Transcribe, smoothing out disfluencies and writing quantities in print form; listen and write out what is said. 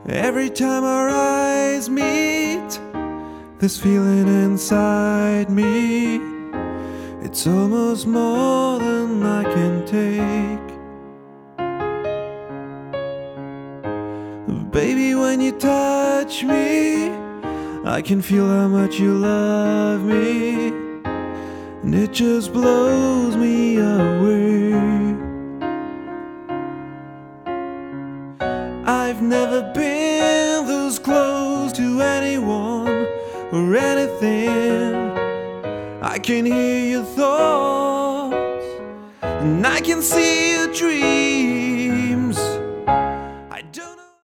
Every time our eyes meet, this feeling inside me, it's almost more than I can take. Baby, when you touch me, I can feel how much you love me, and it just blows me away. I've never been this close to anyone or anything. I can hear your thoughts, and I can see your dreams.